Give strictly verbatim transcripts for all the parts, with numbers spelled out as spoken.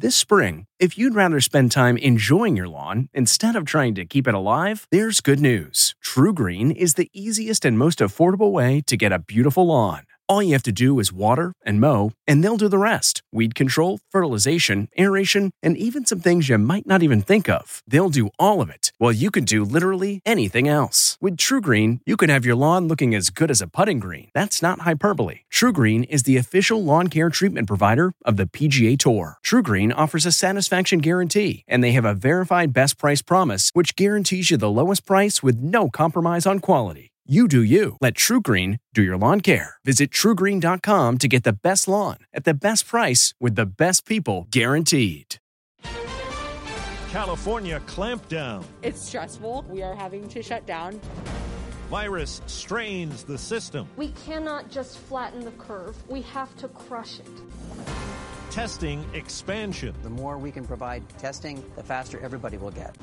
This spring, if you'd rather spend time enjoying your lawn instead of trying to keep it alive, there's good news. TruGreen is the easiest and most affordable way to get a beautiful lawn. All you have to do is water and mow, and they'll do the rest. Weed control, fertilization, aeration, and even some things you might not even think of. They'll do all of it, while you can do literally anything else. With TruGreen, you can have your lawn looking as good as a putting green. That's not hyperbole. TruGreen is the official lawn care treatment provider of the P G A Tour. TruGreen offers a satisfaction guarantee, and they have a verified best price promise, which guarantees you the lowest price with no compromise on quality. You do you. Let TruGreen do your lawn care. Visit True Green dot com to get the best lawn at the best price with the best people guaranteed. California clampdown. It's stressful. We are having to shut down. Virus strains the system. We cannot just flatten the curve. We have to crush it. Testing expansion. The more we can provide testing, the faster everybody will get.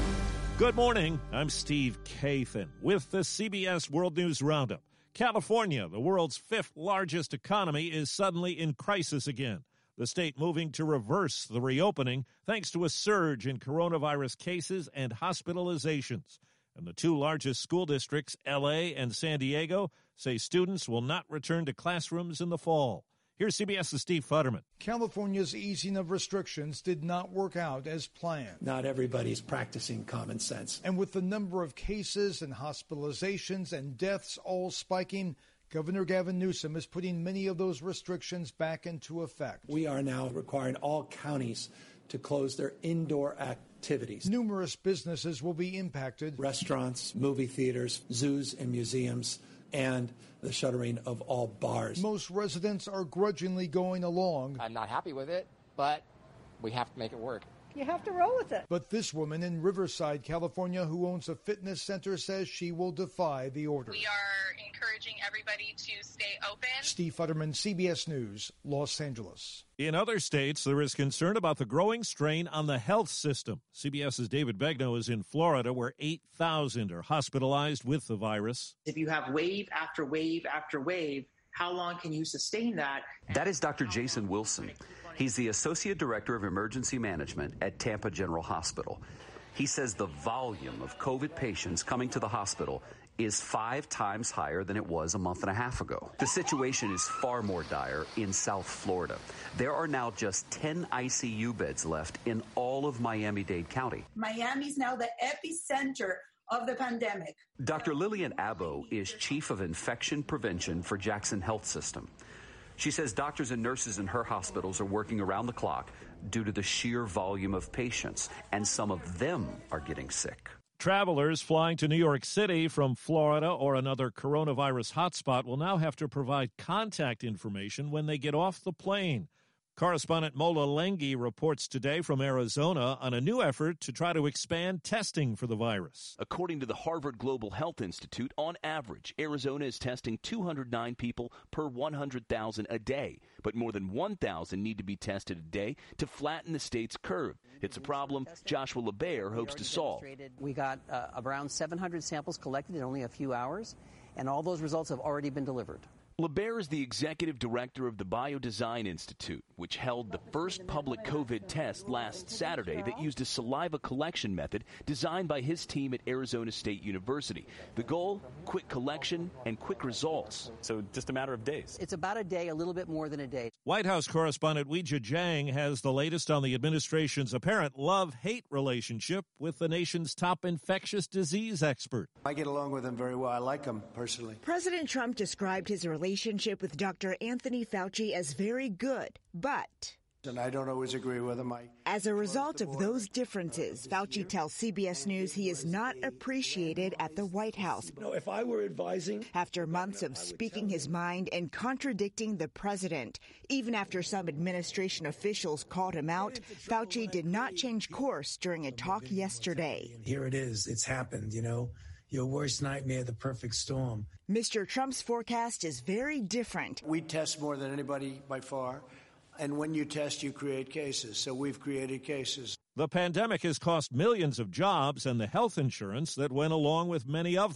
Good morning. I'm Steve Kathan with the C B S World News Roundup. California, the world's fifth largest economy, is suddenly in crisis again. The state moving to reverse the reopening thanks to a surge in coronavirus cases and hospitalizations. And the two largest school districts, L A and San Diego, say students will not return to classrooms in the fall. Here's CBS's Steve Futterman. California's easing of restrictions did not work out as planned. Not everybody's practicing common sense. And with the number of cases and hospitalizations and deaths all spiking, Governor Gavin Newsom is putting many of those restrictions back into effect. We are now requiring all counties to close their indoor activities. Numerous businesses will be impacted. Restaurants, movie theaters, zoos and museums, and the shuttering of all bars. Most residents are grudgingly going along. I'm not happy with it, but we have to make it work. You have to roll with it. But this woman in Riverside, California, who owns a fitness center, says she will defy the order. We are encouraging everybody to stay open. Steve Futterman, C B S News, Los Angeles. In other states, there is concern about the growing strain on the health system. CBS's David Begnaud is in Florida, where eight thousand are hospitalized with the virus. If you have wave after wave after wave, how long can you sustain that? That is Doctor Jason Wilson. He's the Associate Director of Emergency Management at Tampa General Hospital. He says the volume of COVID patients coming to the hospital is five times higher than it was a month and a half ago. The situation is far more dire in South Florida. There are now just ten I C U beds left in all of Miami-Dade County. Miami's now the epicenter of the pandemic. Doctor Lillian Abbo is Chief of Infection Prevention for Jackson Health System. She says doctors and nurses in her hospitals are working around the clock due to the sheer volume of patients, and some of them are getting sick. Travelers flying to New York City from Florida or another coronavirus hotspot will now have to provide contact information when they get off the plane. Correspondent Mola Lenghi reports today from Arizona on a new effort to try to expand testing for the virus. According to the Harvard Global Health Institute, on average, Arizona is testing two hundred nine people per one hundred thousand a day, but more than one thousand need to be tested a day to flatten the state's curve. It's a problem Joshua LeBaire hopes to solve. We got uh, around seven hundred samples collected in only a few hours, and all those results have already been delivered. LeBaire is the executive director of the Biodesign Institute, which held the first public COVID test last Saturday that used a saliva collection method designed by his team at Arizona State University. The goal, quick collection and quick results. So just a matter of days. It's about a day, a little bit more than a day. White House correspondent Weijia Jiang has the latest on the administration's apparent love-hate relationship with the nation's top infectious disease expert. I get along with him very well. I like him personally. President Trump described his relationship relationship with Doctor Anthony Fauci as very good, but... And I don't always agree with him. I As a result of those differences, Fauci tells C B S News he is not appreciated at the White House. No, if I were advising... After months of speaking his mind and contradicting the president, even after some administration officials called him out, Fauci did not change course during a talk yesterday. Here it is. It's happened, you know. Your worst nightmare, the perfect storm. Mister Trump's forecast is very different. We test more than anybody by far. And when you test, you create cases. So we've created cases. The pandemic has cost millions of jobs and the health insurance that went along with many of them.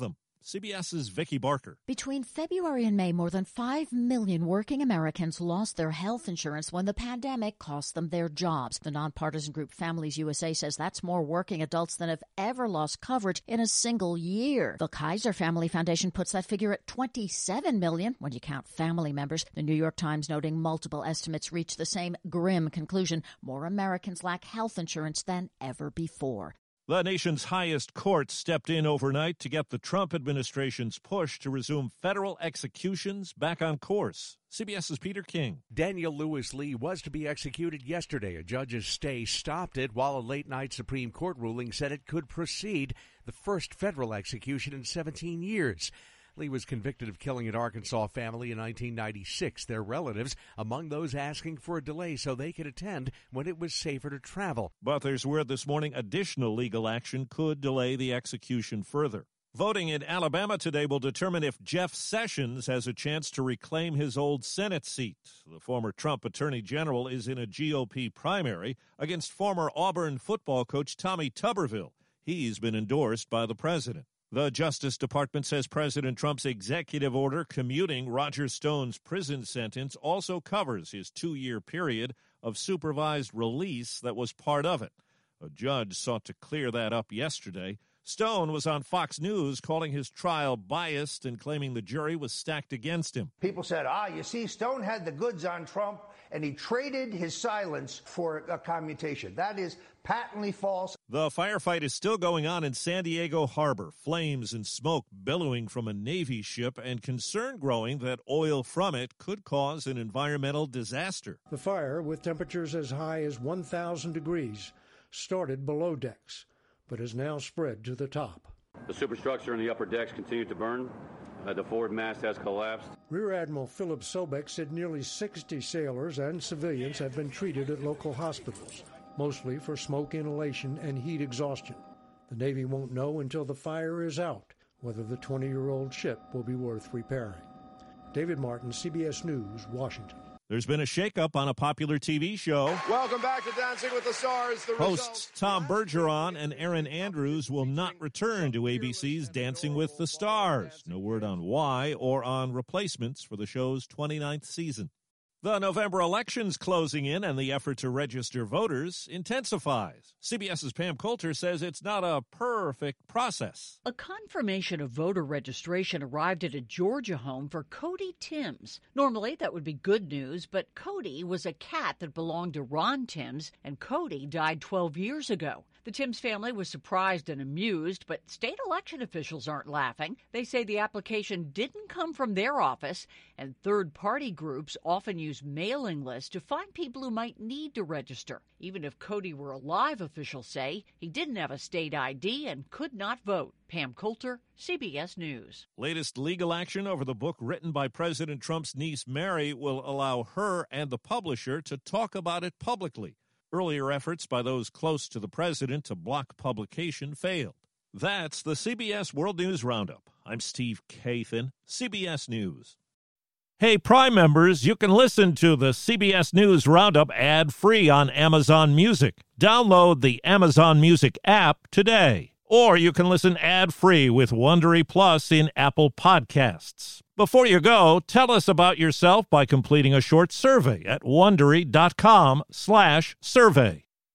CBS's Vicki Barker. Between February and May, more than five million working Americans lost their health insurance when the pandemic cost them their jobs. The nonpartisan group Families U S A says that's more working adults than have ever lost coverage in a single year. The Kaiser Family Foundation puts that figure at twenty-seven million when you count family members. The New York Times noting multiple estimates reach the same grim conclusion. More Americans lack health insurance than ever before. The nation's highest court stepped in overnight to get the Trump administration's push to resume federal executions back on course. CBS's Peter King. Daniel Lewis Lee was to be executed yesterday. A judge's stay stopped it, while a late-night Supreme Court ruling said it could proceed, the first federal execution in seventeen years. Lee was convicted of killing an Arkansas family in nineteen ninety-six. Their relatives among those asking for a delay so they could attend when it was safer to travel. But there's word this morning additional legal action could delay the execution further. Voting in Alabama today will determine if Jeff Sessions has a chance to reclaim his old Senate seat. The former Trump Attorney General is in a G O P primary against former Auburn football coach Tommy Tuberville. He's been endorsed by the president. The Justice Department says President Trump's executive order commuting Roger Stone's prison sentence also covers his two-year period of supervised release that was part of it. A judge sought to clear that up yesterday. Stone was on Fox News calling his trial biased and claiming the jury was stacked against him. People said, ah, you see, Stone had the goods on Trump, and he traded his silence for a commutation. That is patently false. The firefight is still going on in San Diego Harbor. Flames and smoke billowing from a Navy ship and concern growing that oil from it could cause an environmental disaster. The fire, with temperatures as high as one thousand degrees, started below decks, but has now spread to the top. The superstructure in the upper decks continued to burn. Uh, the forward mast has collapsed. Rear Admiral Philip Sobek said nearly sixty sailors and civilians have been treated at local hospitals, mostly for smoke inhalation and heat exhaustion. The Navy won't know until the fire is out whether the twenty-year-old ship will be worth repairing. David Martin, C B S News, Washington. There's been a shakeup on a popular T V show. Welcome back to Dancing with the Stars. The Hosts results. Tom Bergeron and Erin Andrews will not return to A B C's Dancing with the Stars. No word on why or on replacements for the show's twenty-ninth season. The November election's closing in and the effort to register voters intensifies. CBS's Pam Coulter says it's not a perfect process. A confirmation of voter registration arrived at a Georgia home for Cody Timms. Normally, that would be good news, but Cody was a cat that belonged to Ron Timms, and Cody died twelve years ago. The Timms family was surprised and amused, but state election officials aren't laughing. They say the application didn't come from their office, and third-party groups often use mailing lists to find people who might need to register. Even if Cody were alive, officials say, he didn't have a state I D and could not vote. Pam Coulter, C B S News. Latest legal action over the book written by President Trump's niece Mary will allow her and the publisher to talk about it publicly. Earlier efforts by those close to the president to block publication failed. That's the C B S World News Roundup. I'm Steve Kathan, C B S News. Hey, Prime members, you can listen to the C B S News Roundup ad-free on Amazon Music. Download the Amazon Music app today. Or you can listen ad-free with Wondery Plus in Apple Podcasts. Before you go, tell us about yourself by completing a short survey at Wondery.com slash survey.